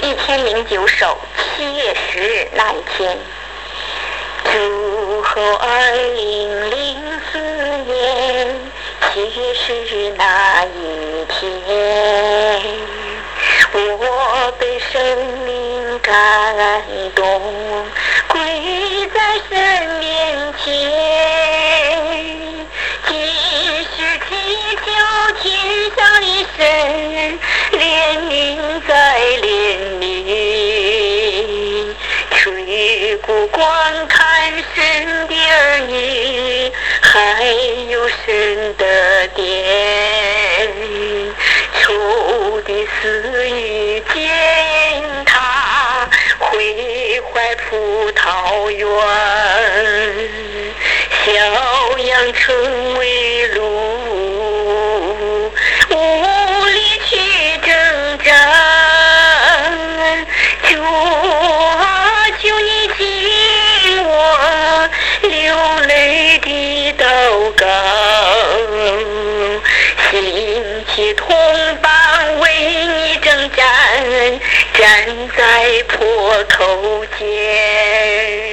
1009首7月10日那一天。祝后2004年7月10日那一天，我被生命感动，跪在神面前，继续祈求天上的神怜悯再怜悯，垂顾观看神的儿女，还有神的殿，仇敌私欲践踏，毁坏葡萄园，小羊成为掳，无力去挣扎，主啊，求你听我流泪的祷告，兴起同伴为你征战，站在破口前。